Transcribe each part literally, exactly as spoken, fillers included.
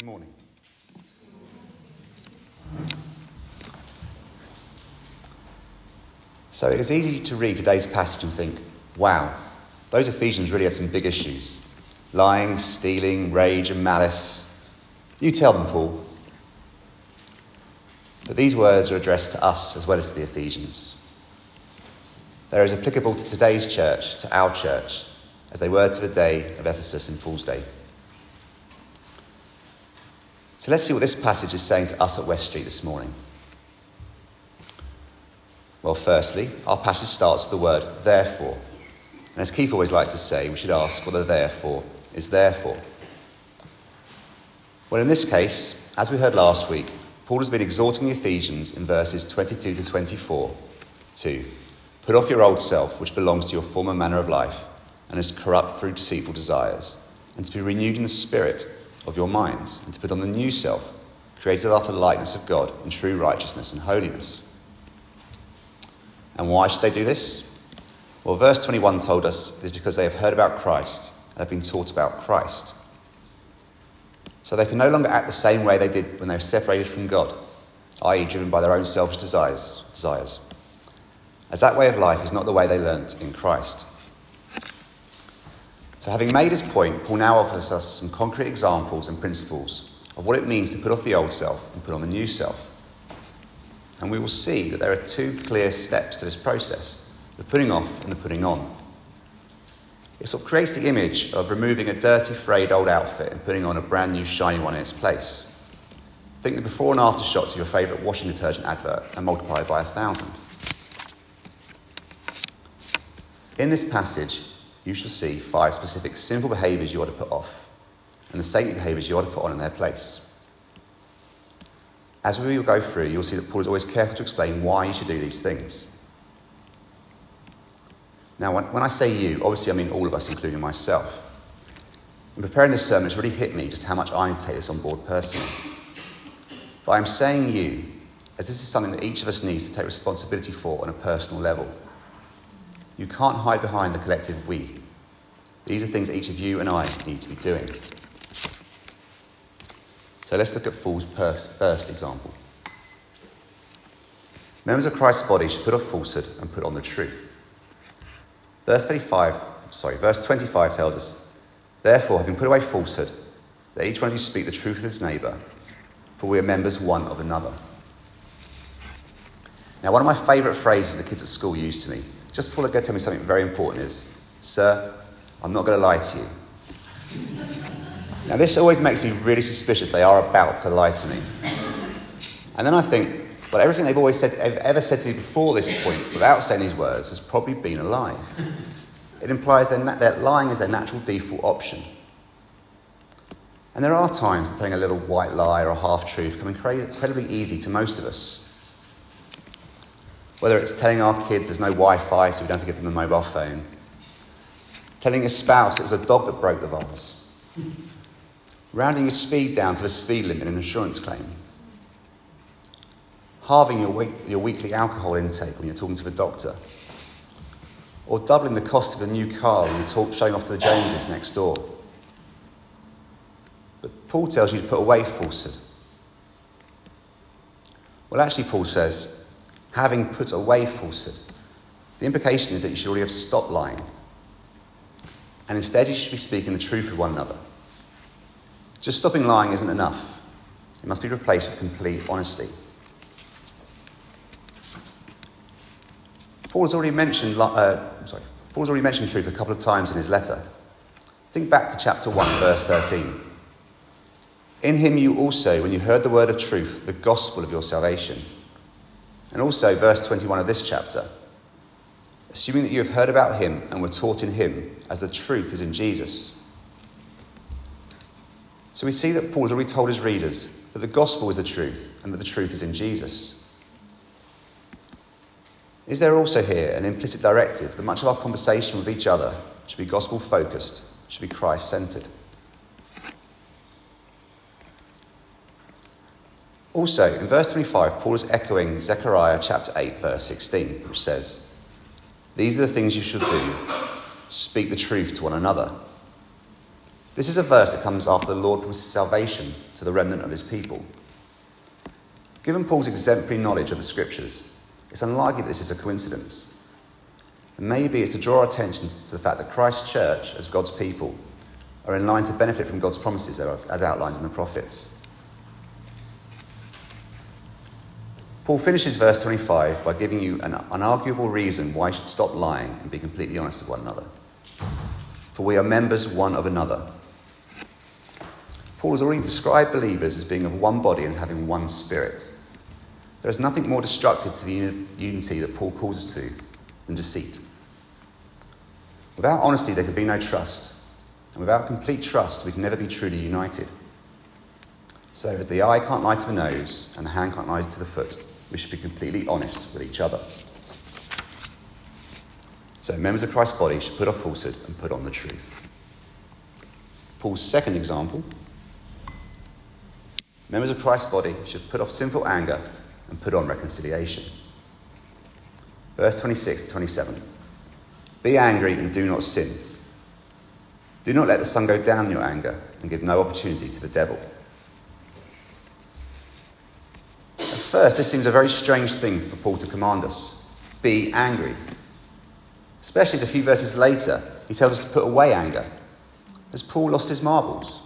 morning. So it's easy to read today's passage and think, wow, those Ephesians really had some big issues. Lying, stealing, rage and malice. You tell them, Paul. But these words are addressed to us as well as to the Ephesians. They're as applicable to today's church, to our church, as they were to the day of Ephesus and Paul's day. So let's see what this passage is saying to us at West Street this morning. Well, firstly, our passage starts with the word therefore. And as Keith always likes to say, we should ask what the therefore is there for. Well, in this case, as we heard last week, Paul has been exhorting the Ephesians in verses twenty-two to twenty-four to put off your old self, which belongs to your former manner of life and is corrupt through deceitful desires, and to be renewed in the spirit of your minds, and to put on the new self, created after the likeness of God in true righteousness and holiness. And why should they do this? Well, verse twenty-one told us it is because they have heard about Christ and have been taught about Christ. So they can no longer act the same way they did when they were separated from God, that is driven by their own selfish desires, desires, as that way of life is not the way they learnt in Christ. So having made his point, Paul now offers us some concrete examples and principles of what it means to put off the old self and put on the new self. And we will see that there are two clear steps to this process, the putting off and the putting on. It sort of creates the image of removing a dirty, frayed old outfit and putting on a brand new, shiny one in its place. Think the before and after shots of your favourite washing detergent advert and multiply by a thousand. In this passage, you shall see five specific sinful behaviours you ought to put off and the saintly behaviours you ought to put on in their place. As we will go through, you'll see that Paul is always careful to explain why you should do these things. Now, when, when I say you, obviously I mean all of us, including myself. In preparing this sermon, it's really hit me just how much I need to take this on board personally. But I'm saying you, as this is something that each of us needs to take responsibility for on a personal level. You can't hide behind the collective we. These are things that each of you and I need to be doing. So let's look at Paul's first example. Members of Christ's body should put off falsehood and put on the truth. Verse thirty-five, sorry, verse twenty-five tells us, therefore, having put away falsehood, let each one of you speak the truth with his neighbour, for we are members one of another. Now, one of my favourite phrases the kids at school use to me, just before they go tell me something very important, is, sir, I'm not going to lie to you. Now, this always makes me really suspicious they are about to lie to me. And then I think, well, everything they've always said, they've ever said to me before this point, without saying these words, has probably been a lie. It implies that, that lying is their natural default option. And there are times that telling a little white lie or a half-truth come incredibly easy to most of us. Whether it's telling our kids there's no Wi-Fi so we don't have to give them a mobile phone. Telling your spouse it was a dog that broke the vase. Rounding your speed down to the speed limit in an insurance claim. Halving your, week, your weekly alcohol intake when you're talking to the doctor. Or doubling the cost of a new car when you're talk, showing off to the Joneses next door. But Paul tells you to put away falsehood. Well, actually, Paul says, having put away falsehood, the implication is that you should already have stopped lying. And instead you should be speaking the truth with one another. Just stopping lying isn't enough. It must be replaced with complete honesty. Paul has already mentioned, uh, sorry, Paul's already mentioned truth a couple of times in his letter. Think back to chapter one, verse thirteen. In him you also, when you heard the word of truth, the gospel of your salvation. And also verse twenty-one of this chapter. Assuming that you have heard about him and were taught in him, as the truth is in Jesus. So we see that Paul has already told his readers that the gospel is the truth and that the truth is in Jesus. Is there also here an implicit directive that much of our conversation with each other should be gospel-focused, should be Christ-centred? Also, in verse twenty-five, Paul is echoing Zechariah chapter eight, verse sixteen, which says, these are the things you should do. Speak the truth to one another. This is a verse that comes after the Lord promises salvation to the remnant of his people. Given Paul's exemplary knowledge of the scriptures, it's unlikely that this is a coincidence. And maybe it's to draw our attention to the fact that Christ's church, as God's people, are in line to benefit from God's promises as outlined in the prophets. Paul finishes verse twenty-five by giving you an unarguable reason why you should stop lying and be completely honest with one another. For we are members one of another. Paul has already described believers as being of one body and having one spirit. There is nothing more destructive to the unity that Paul calls us to than deceit. Without honesty, there can be no trust. And without complete trust, we can never be truly united. So as the eye can't lie to the nose and the hand can't lie to the foot, we should be completely honest with each other. So members of Christ's body should put off falsehood and put on the truth. Paul's second example: members of Christ's body should put off sinful anger and put on reconciliation. Verse twenty-six to twenty-seven. Be angry and do not sin. Do not let the sun go down in your anger and give no opportunity to the devil. At first, this seems a very strange thing for Paul to command us. Be angry. Especially as a few verses later, he tells us to put away anger. Has Paul lost his marbles?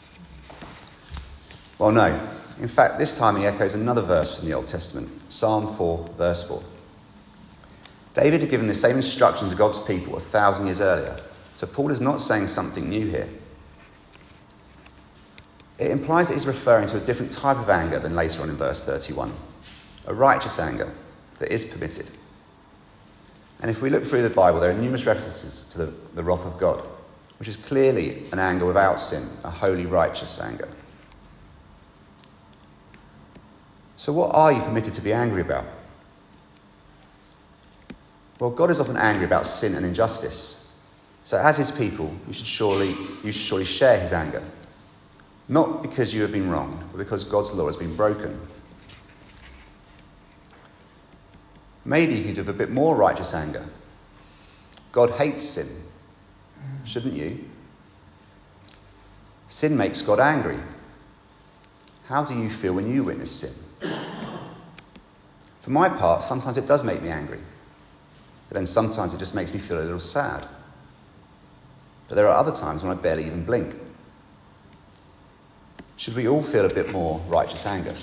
Well, no. In fact, this time he echoes another verse from the Old Testament, Psalm four, verse four. David had given the same instruction to God's people a thousand years earlier, so Paul is not saying something new here. It implies that he's referring to a different type of anger than later on in verse thirty-one, a righteous anger that is permitted. And if we look through the Bible, there are numerous references to the, the wrath of God, which is clearly an anger without sin, a holy, righteous anger. So what are you permitted to be angry about? Well, God is often angry about sin and injustice. So as his people, you should surely, you should surely share his anger. Not because you have been wronged, but because God's law has been broken. Maybe you could have a bit more righteous anger. God hates sin. Shouldn't you? Sin makes God angry. How do you feel when you witness sin? For my part, sometimes it does make me angry. But then sometimes it just makes me feel a little sad. But there are other times when I barely even blink. Should we all feel a bit more righteous anger?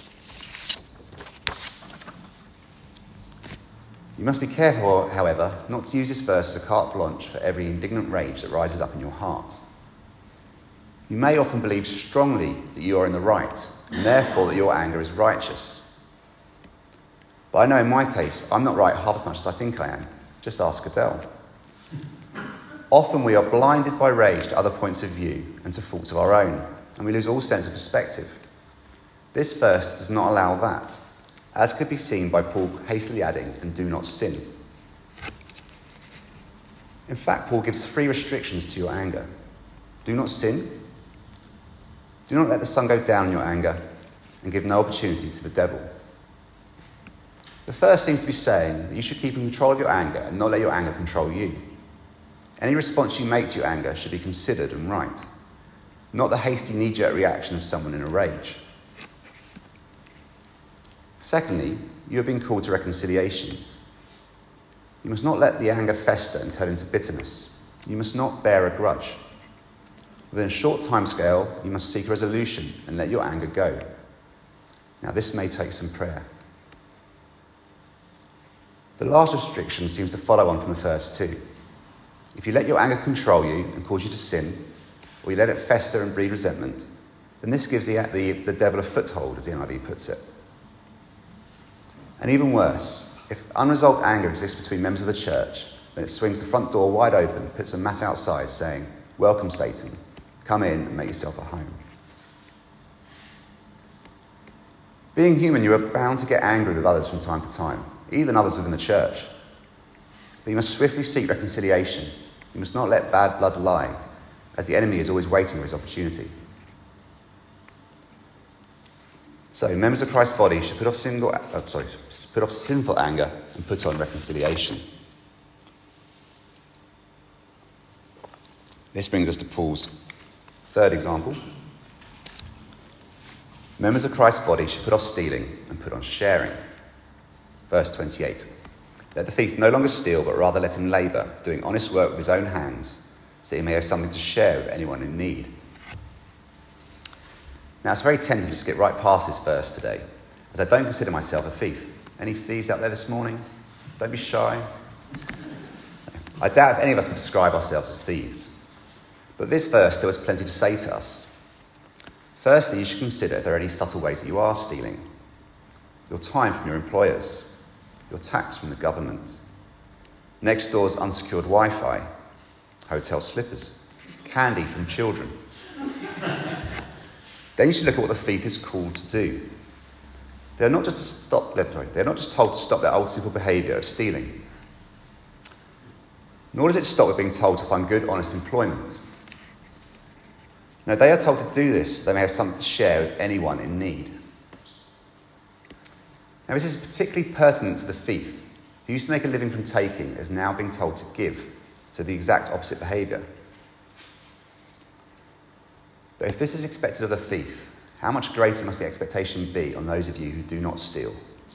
You must be careful, however, not to use this verse as a carte blanche for every indignant rage that rises up in your heart. You may often believe strongly that you are in the right, and therefore that your anger is righteous. But I know in my case, I'm not right half as much as I think I am. Just ask Adele. Often we are blinded by rage to other points of view and to faults of our own, and we lose all sense of perspective. This verse does not allow that, as could be seen by Paul hastily adding, and do not sin. In fact, Paul gives three restrictions to your anger. Do not sin. Do not let the sun go down in your anger, and give no opportunity to the devil. The first seems to be saying that you should keep in control of your anger and not let your anger control you. Any response you make to your anger should be considered and right, not the hasty knee-jerk reaction of someone in a rage. Secondly, you have been called to reconciliation. You must not let the anger fester and turn into bitterness. You must not bear a grudge. Within a short time scale, you must seek resolution and let your anger go. Now, this may take some prayer. The last restriction seems to follow on from the first two. If you let your anger control you and cause you to sin, or you let it fester and breed resentment, then this gives the, the, the devil a foothold, as the N I V puts it. And even worse, if unresolved anger exists between members of the church, then it swings the front door wide open, puts a mat outside saying, "Welcome, Satan. Come in and make yourself at home." Being human, you are bound to get angry with others from time to time, even others within the church. But you must swiftly seek reconciliation. You must not let bad blood lie, as the enemy is always waiting for his opportunity. So, members of Christ's body should put off, single, uh, sorry, put off sinful anger and put on reconciliation. This brings us to Paul's Third example. Members of Christ's body should put off stealing and put on sharing. Verse twenty-eight. Let the thief no longer steal, but rather let him labour, doing honest work with his own hands, so he may have something to share with anyone in need. Now, it's very tempting to skip right past this verse today, as I don't consider myself a thief. Any thieves out there this morning? Don't be shy. I doubt if any of us would describe ourselves as thieves. But this verse still has plenty to say to us. Firstly, you should consider if there are any subtle ways that you are stealing. Your time from your employers, your tax from the government, next door's unsecured Wi-Fi, hotel slippers, candy from children. Then you should look at what the thief is called to do. They're not just to stop. They're not just told to stop their old sinful behaviour of stealing. Nor does it stop with being told to find good, honest employment. No, they are told to do this so they may have something to share with anyone in need. Now, this is particularly pertinent to the thief, who used to make a living from taking, is now being told to give, so the exact opposite behaviour. But if this is expected of the thief, how much greater must the expectation be on those of you who do not steal?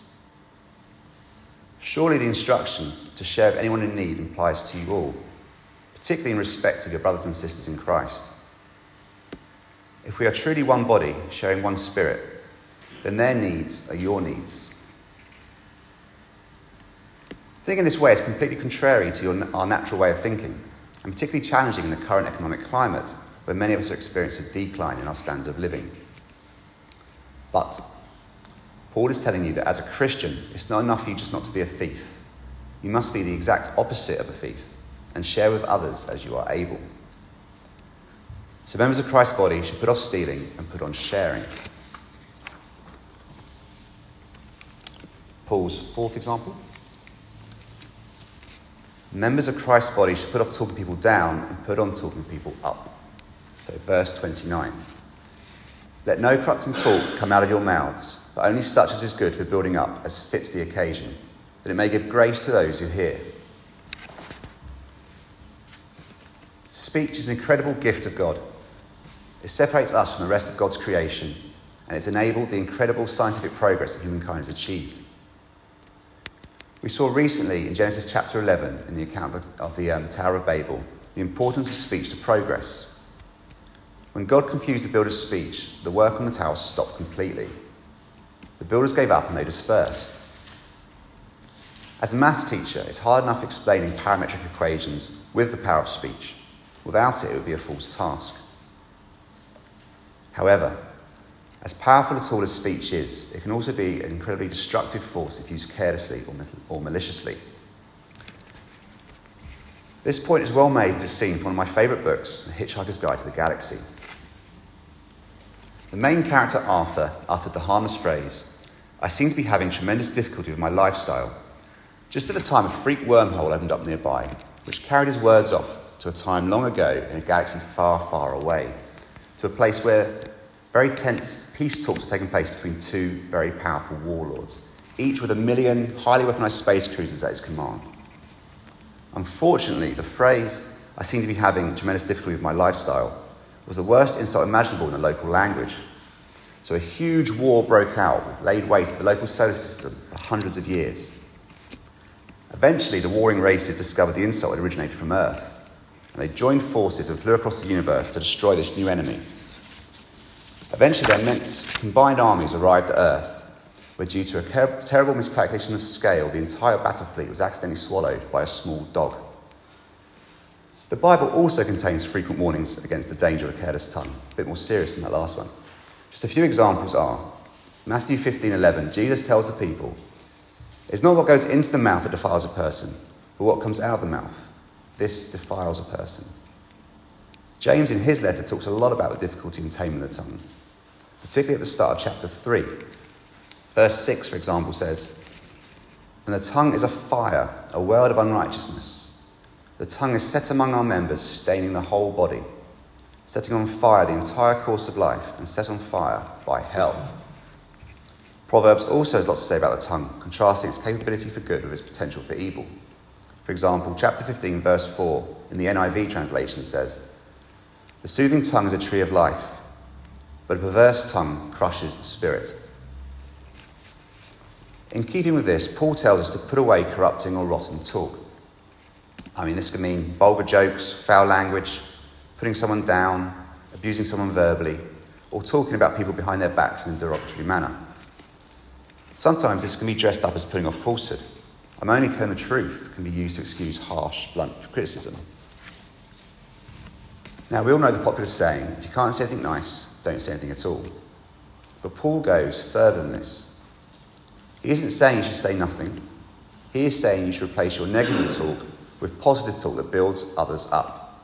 Surely the instruction to share with anyone in need applies to you all, particularly in respect of your brothers and sisters in Christ. If we are truly one body, sharing one spirit, then their needs are your needs. Thinking this way is completely contrary to your, our natural way of thinking, and particularly challenging in the current economic climate, where many of us are experiencing a decline in our standard of living. But Paul is telling you that as a Christian, it's not enough for you just not to be a thief. You must be the exact opposite of a thief and share with others as you are able. So members of Christ's body should put off stealing and put on sharing. Paul's fourth example. Members of Christ's body should put off talking people down and put on talking people up. So verse twenty-nine. Let no corrupting talk come out of your mouths, but only such as is good for building up as fits the occasion, that it may give grace to those who hear. Speech is an incredible gift of God. It separates us from the rest of God's creation, and it's enabled the incredible scientific progress that humankind has achieved. We saw recently in Genesis chapter eleven, in the account of the, of the um, Tower of Babel, the importance of speech to progress. When God confused the builders' speech, the work on the tower stopped completely. The builders gave up and they dispersed. As a maths teacher, it's hard enough explaining parametric equations with the power of speech. Without it, it would be a fool's task. However, as powerful a tool as speech is, it can also be an incredibly destructive force if used carelessly or, or maliciously. This point is well made and is seen from one of my favourite books, The Hitchhiker's Guide to the Galaxy. The main character, Arthur, uttered the harmless phrase, "I seem to be having tremendous difficulty with my lifestyle," just at the time a freak wormhole opened up nearby, which carried his words off to a time long ago in a galaxy far, far away, to a place where very tense peace talks were taking place between two very powerful warlords, each with a million highly weaponized space cruisers at his command. Unfortunately, the phrase, "I seem to be having tremendous difficulty with my lifestyle," was the worst insult imaginable in the local language. So a huge war broke out, which laid waste to the local solar system for hundreds of years. Eventually, the warring races discovered the insult had originated from Earth, and they joined forces and flew across the universe to destroy this new enemy. Eventually, their immense combined armies arrived at Earth, where due to a ter- terrible miscalculation of scale, the entire battle fleet was accidentally swallowed by a small dog. The Bible also contains frequent warnings against the danger of a careless tongue, a bit more serious than that last one. Just a few examples are, Matthew fifteen eleven, Jesus tells the people, "It's not what goes into the mouth that defiles a person, but what comes out of the mouth. This defiles a person." James, in his letter, talks a lot about the difficulty in taming the tongue, particularly at the start of chapter three. Verse six, for example, says, "And the tongue is a fire, a world of unrighteousness. The tongue is set among our members, staining the whole body, setting on fire the entire course of life, and set on fire by hell." Proverbs also has lots to say about the tongue, contrasting its capability for good with its potential for evil. For example, chapter fifteen, verse four, in the N I V translation says, The soothing tongue is a tree of life, but a perverse tongue crushes the spirit. In keeping with this, Paul tells us to put away corrupting or rotten talk. I mean, this can mean vulgar jokes, foul language, putting someone down, abusing someone verbally, or talking about people behind their backs in a derogatory manner. Sometimes this can be dressed up as putting off falsehood. I'm only telling the truth can be used to excuse harsh, blunt criticism. Now, we all know the popular saying, if you can't say anything nice, don't say anything at all. But Paul goes further than this. He isn't saying you should say nothing. He is saying you should replace your negative talk with positive talk that builds others up.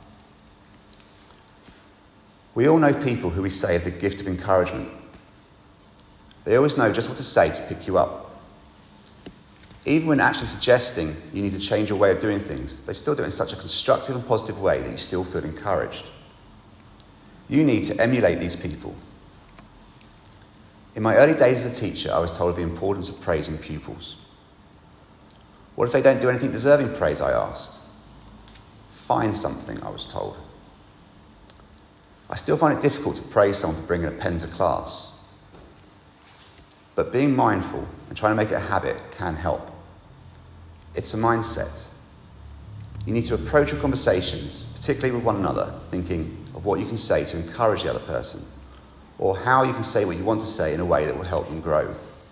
We all know people who we say have the gift of encouragement. They always know just what to say to pick you up. Even when actually suggesting you need to change your way of doing things, they still do it in such a constructive and positive way that you still feel encouraged. You need to emulate these people. In my early days as a teacher, I was told of the importance of praising pupils. What if they don't do anything deserving praise, I asked. Find something, I was told. I still find it difficult to praise someone for bringing a pen to class. But being mindful and trying to make it a habit can help. It's a mindset. You need to approach your conversations, particularly with one another, thinking of what you can say to encourage the other person, or how you can say what you want to say in a way that will help them grow.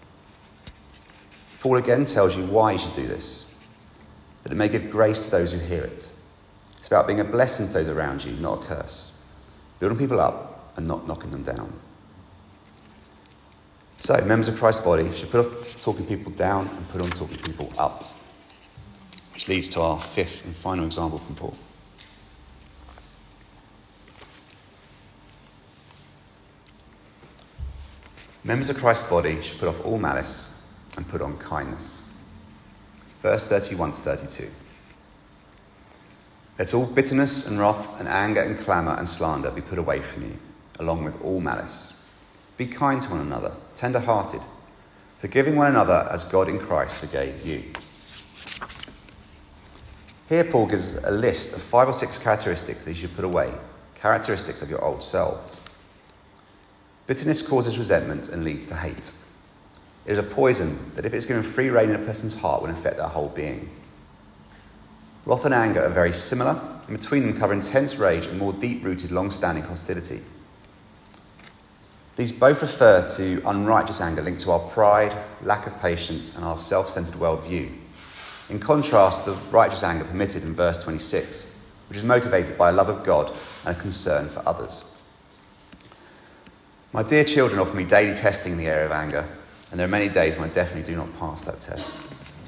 Paul again tells you why you should do this, that it may give grace to those who hear it. It's about being a blessing to those around you, not a curse. Building people up and not knocking them down. So, members of Christ's body should put off talking people down and put on talking people up. Which leads to our fifth and final example from Paul. Members of Christ's body should put off all malice and put on kindness. Verse thirty-one to thirty-two. Let all bitterness and wrath and anger and clamour and slander be put away from you, along with all malice. Be kind to one another, tender-hearted, forgiving one another as God in Christ forgave you. Here Paul gives a list of five or six characteristics that you should put away, characteristics of your old selves. Bitterness causes resentment and leads to hate. It is a poison that if it's given free rein in a person's heart will infect their whole being. Wrath and anger are very similar, and between them cover intense rage and more deep-rooted, long-standing hostility. These both refer to unrighteous anger linked to our pride, lack of patience, and our self-centered worldview, in contrast to the righteous anger permitted in verse twenty-six, which is motivated by a love of God and a concern for others. My dear children offer me daily testing in the area of anger, and there are many days when I definitely do not pass that test.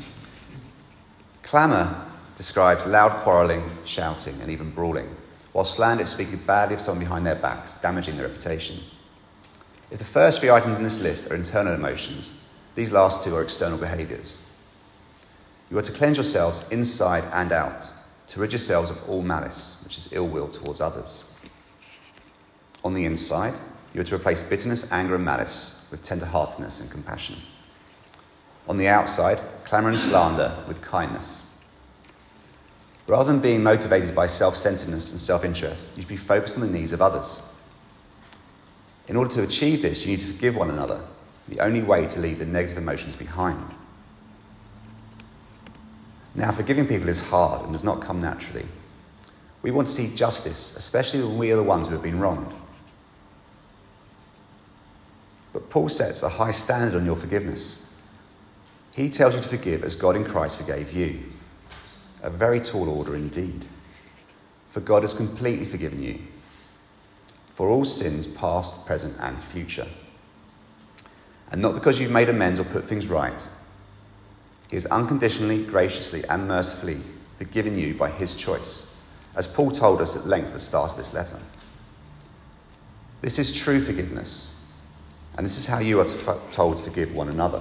Clamour describes loud quarrelling, shouting, and even brawling, while slander is speaking badly of someone behind their backs, damaging their reputation. If the first three items in this list are internal emotions, these last two are external behaviours. You are to cleanse yourselves inside and out, to rid yourselves of all malice, which is ill will towards others. On the inside, you are to replace bitterness, anger, and malice with tender-heartedness and compassion. On the outside, clamour and slander with kindness. Rather than being motivated by self-centeredness and self-interest, you should be focused on the needs of others. In order to achieve this, you need to forgive one another, the only way to leave the negative emotions behind. Now, forgiving people is hard and does not come naturally. We want to see justice, especially when we are the ones who have been wronged. But Paul sets a high standard on your forgiveness. He tells you to forgive as God in Christ forgave you. A very tall order indeed. For God has completely forgiven you, for all sins past, present, and future. And not because you've made amends or put things right. He has unconditionally, graciously, and mercifully forgiven you by his choice, as Paul told us at length at the start of this letter. This is true forgiveness, and this is how you are to, told to forgive one another.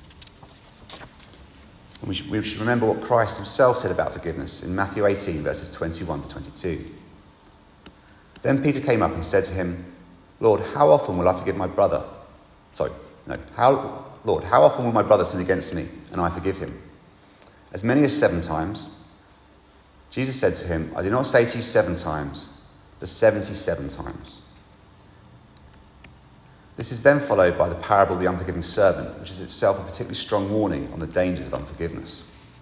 And we should, we should remember what Christ himself said about forgiveness in Matthew eighteen, verses twenty-one to twenty-two. Then Peter came up and said to him, Lord, how often will I forgive my brother? Sorry, no, how, Lord, how often will my brother sin against me, and I forgive him? As many as seven times? Jesus said to him, I do not say to you seven times, but seventy-seven times. This is then followed by the parable of the unforgiving servant, which is itself a particularly strong warning on the dangers of unforgiveness.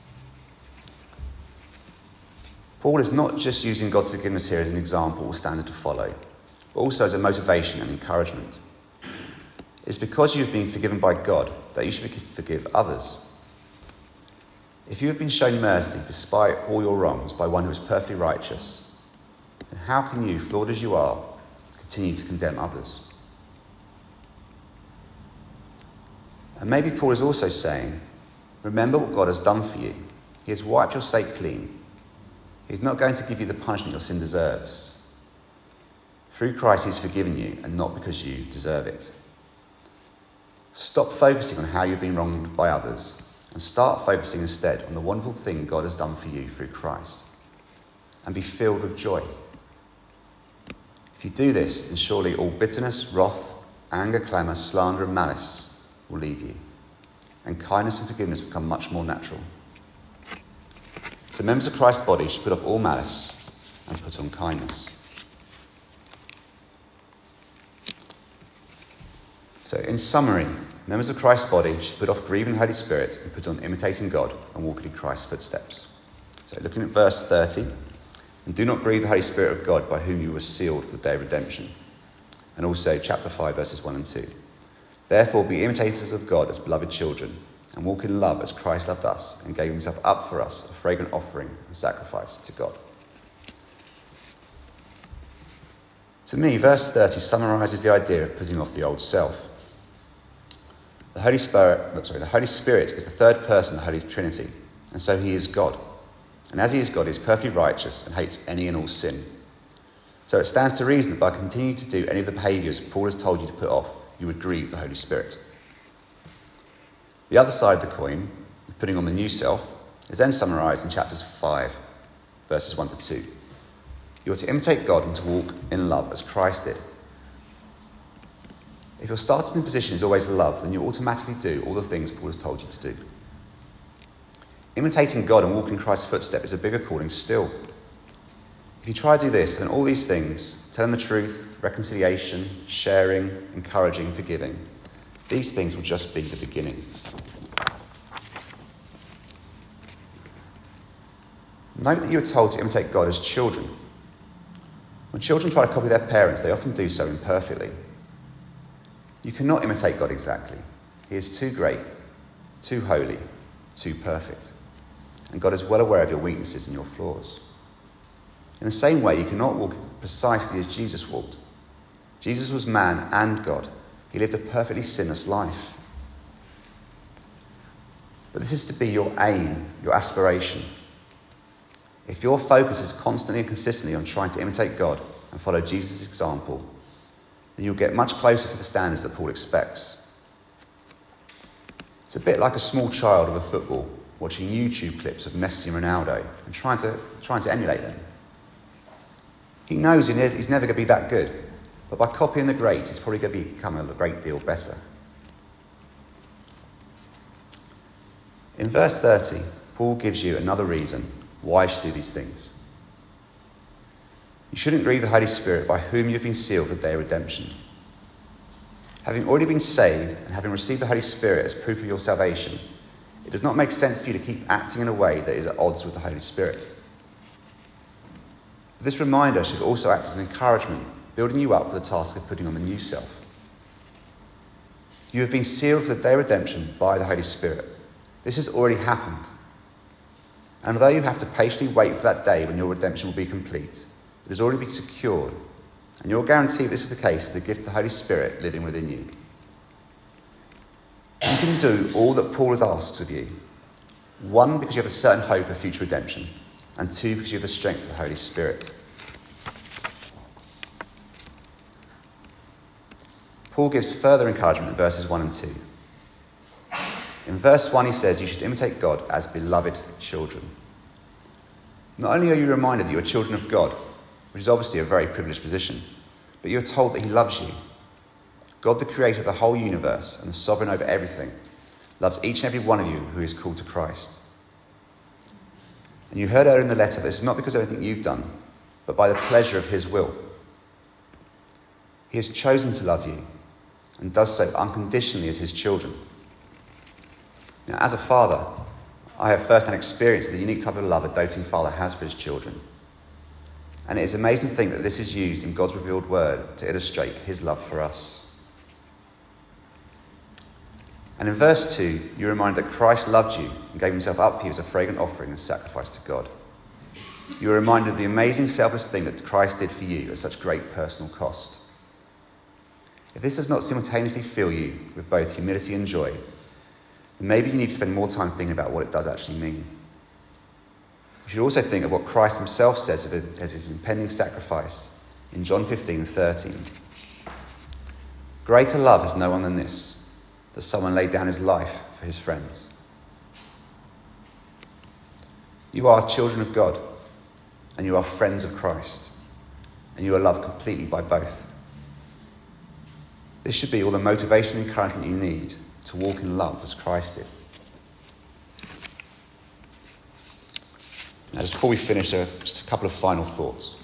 Paul is not just using God's forgiveness here as an example or standard to follow, but also as a motivation and encouragement. It is because you have been forgiven by God that you should forgive others. If you have been shown mercy despite all your wrongs by one who is perfectly righteous, then how can you, flawed as you are, continue to condemn others? And maybe Paul is also saying, remember what God has done for you. He has wiped your slate clean. He's not going to give you the punishment your sin deserves. Through Christ, he's forgiven you, and not because you deserve it. Stop focusing on how you've been wronged by others, and start focusing instead on the wonderful thing God has done for you through Christ. And be filled with joy. If you do this, then surely all bitterness, wrath, anger, clamour, slander and malice will leave you, and kindness and forgiveness will become much more natural. So members of Christ's body should put off all malice and put on kindness. So in summary, members of Christ's body should put off grieving the Holy Spirit and put on imitating God and walking in Christ's footsteps. So looking at verse thirty, and do not grieve the Holy Spirit of God by whom you were sealed for the day of redemption. And also chapter five, verses one and two. Therefore be imitators of God as beloved children, and walk in love as Christ loved us and gave himself up for us, a fragrant offering and sacrifice to God. To me, verse thirty summarises the idea of putting off the old self. The Holy Spirit, sorry, the Holy Spirit is the third person of the Holy Trinity, and so he is God. And as he is God, he is perfectly righteous and hates any and all sin. So it stands to reason that by continuing to do any of the behaviours Paul has told you to put off, you would grieve the Holy Spirit. The other side of the coin, putting on the new self, is then summarised in chapters five, verses one to two. You are to imitate God and to walk in love as Christ did. If your starting position is always love, then you automatically do all the things Paul has told you to do. Imitating God and walking in Christ's footsteps is a bigger calling still. If you try to do this, then all these things, telling the truth, reconciliation, sharing, encouraging, forgiving, these things will just be the beginning. Note that you are told to imitate God as children. When children try to copy their parents, they often do so imperfectly. You cannot imitate God exactly. He is too great, too holy, too perfect. And God is well aware of your weaknesses and your flaws. In the same way, you cannot walk precisely as Jesus walked. Jesus was man and God. He lived a perfectly sinless life. But this is to be your aim, your aspiration. If your focus is constantly and consistently on trying to imitate God and follow Jesus' example, then you'll get much closer to the standards that Paul expects. It's a bit like a small child of a football watching YouTube clips of Messi and Ronaldo and trying to, trying to emulate them. He knows he's never going to be that good, but by copying the greats, he's probably going to become a great deal better. In verse thirty, Paul gives you another reason why you should do these things. You shouldn't grieve the Holy Spirit by whom you've been sealed for the day of redemption. Having already been saved and having received the Holy Spirit as proof of your salvation, it does not make sense for you to keep acting in a way that is at odds with the Holy Spirit. But this reminder should also act as an encouragement, building you up for the task of putting on the new self. You have been sealed for the day of redemption by the Holy Spirit. This has already happened. And although you have to patiently wait for that day when your redemption will be complete, it has already been secured, and you're guaranteed this is the case, the gift of the Holy Spirit living within you. You can do all that Paul has asked of you. One, because you have a certain hope of future redemption, and two, because you have the strength of the Holy Spirit. Paul gives further encouragement in verses one and two. In verse one, he says you should imitate God as beloved children. Not only are you reminded that you are children of God, which is obviously a very privileged position, but you are told that he loves you. God, the creator of the whole universe and the sovereign over everything, loves each and every one of you who is called to Christ. And you heard earlier in the letter, this is not because of anything you've done, but by the pleasure of his will. He has chosen to love you and does so unconditionally as his children. Now, as a father, I have first-hand experience of the unique type of love a doting father has for his children. And it is an amazing thing that this is used in God's revealed word to illustrate his love for us. And in verse two, you're reminded that Christ loved you and gave himself up for you as a fragrant offering and sacrifice to God. You are reminded of the amazing selfless thing that Christ did for you at such great personal cost. If this does not simultaneously fill you with both humility and joy, then maybe you need to spend more time thinking about what it does actually mean. You should also think of what Christ himself says of it as his impending sacrifice in John fifteen thirteen. Greater love has no one than this, that someone laid down his life for his friends. You are children of God, and you are friends of Christ, and you are loved completely by both. This should be all the motivation and encouragement you need to walk in love as Christ did. Now, just before we finish, uh, just a couple of final thoughts.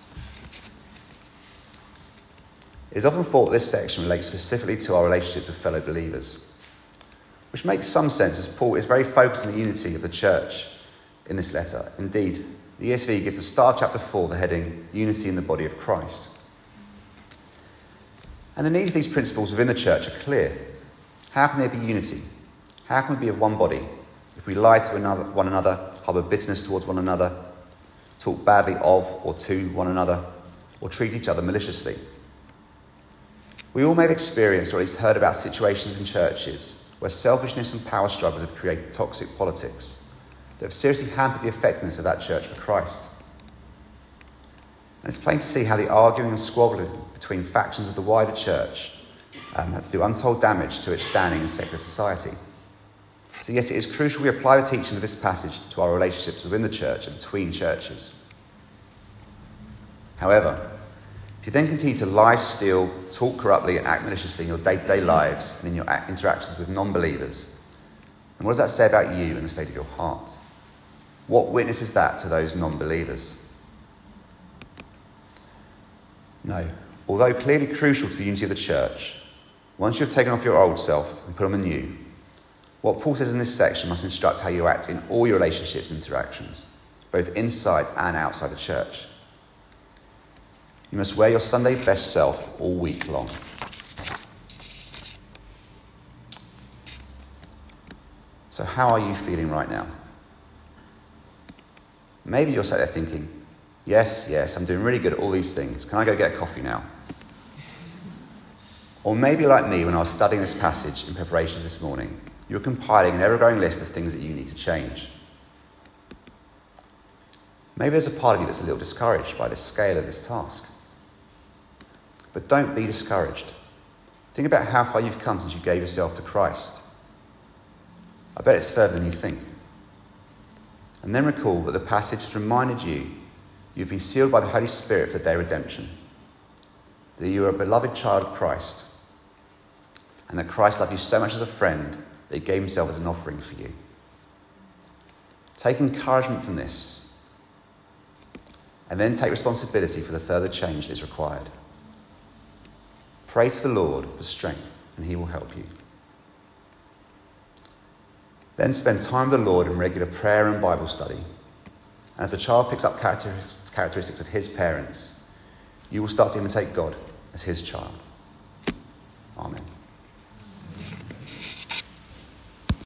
It is often thought this section relates specifically to our relationships with fellow believers, which makes some sense as Paul is very focused on the unity of the church in this letter. Indeed, the E S V gives the start of chapter four the heading, Unity in the Body of Christ. And the need of these principles within the church are clear. How can there be unity? How can we be of one body if we lie to another, one another, harbour bitterness towards one another, talk badly of or to one another, or treat each other maliciously? We all may have experienced or at least heard about situations in churches where selfishness and power struggles have created toxic politics that have seriously hampered the effectiveness of that church for Christ. And it's plain to see how the arguing and squabbling between factions of the wider church um, do untold damage to its standing in secular society. So yes, it is crucial we apply the teachings of this passage to our relationships within the church and between churches. However, if you then continue to lie, steal, talk corruptly and act maliciously in your day-to-day lives and in your interactions with non-believers, then what does that say about you and the state of your heart? What witness is that to those non-believers? No. Although clearly crucial to the unity of the church, once you have taken off your old self and put on the new, what Paul says in this section must instruct how you act in all your relationships and interactions, both inside and outside the church. You must wear your Sunday best self all week long. So how are you feeling right now? Maybe you're sat there thinking, yes, yes, I'm doing really good at all these things. Can I go get a coffee now? Or maybe like me, when I was studying this passage in preparation this morning, you were compiling an ever-growing list of things that you need to change. Maybe there's a part of you that's a little discouraged by the scale of this task. But don't be discouraged. Think about how far you've come since you gave yourself to Christ. I bet it's further than you think. And then recall that the passage has reminded you you've been sealed by the Holy Spirit for the day of redemption, that you are a beloved child of Christ, and that Christ loved you so much as a friend that he gave himself as an offering for you. Take encouragement from this, and then take responsibility for the further change that is required. Pray to the Lord for strength, and he will help you. Then spend time with the Lord in regular prayer and Bible study. And as the child picks up characteristics of his parents, you will start to imitate God as his child.